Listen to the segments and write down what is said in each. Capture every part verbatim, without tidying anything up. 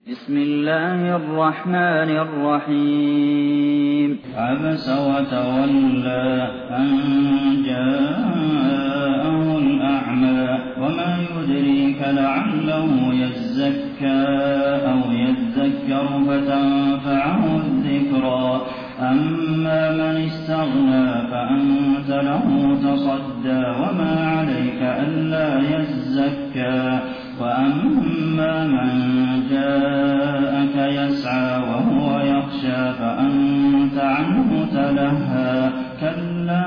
بسم الله الرحمن الرحيم عبس وتولى أن جاءه الأعمى وما يدريك لعله يزكى أو يذكر فتنفعه الذكرى أما من استغنى فأنت له تصدى وما عليك ألا يزكى وأما من جاءك يسعى وهو يخشى فأنت عنه تلهى كلا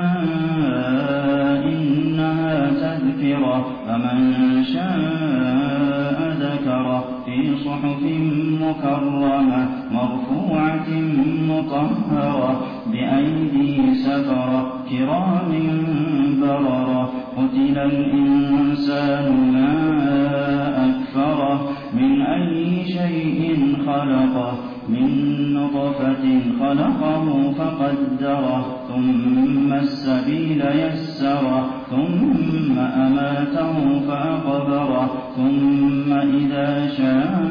إنها تذكرة فمن شاء ذكره في صحف مكرمة مرفوعة مطهرة بأيدي سفرة كرام بررة قتل الإنسان ما أكفره من أي شيء خلقه من نطفة خلقه فقدره ثم السبيل يسره ثم أماته فأقبره ثم إذا شاء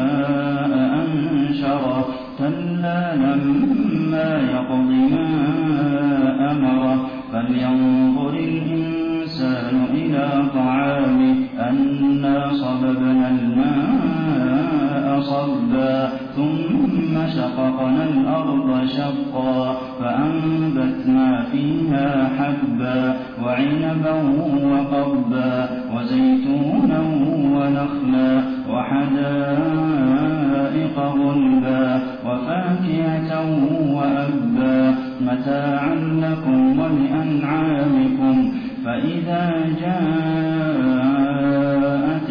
أنشره كلا لما يقض ما أمره فلينظر الإنسان إلى طعامه أنا صببنا الماء صبا ثم شققنا الأرض شقا فأنبتنا فيها حبا وعنبا وقضبا وزيتونا ونخلا وحدائق غلبا وفاكهة وأبا متاعا لكم ولأنعامكم فإذا جاءت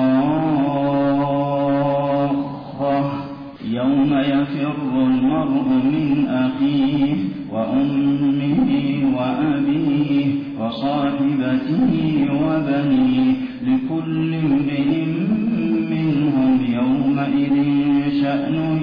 الصاخة يوم يفر المرء من أخيه وأمه وأبيه وصاحبته وبنيه لكل امرئ منهم يومئذ شأن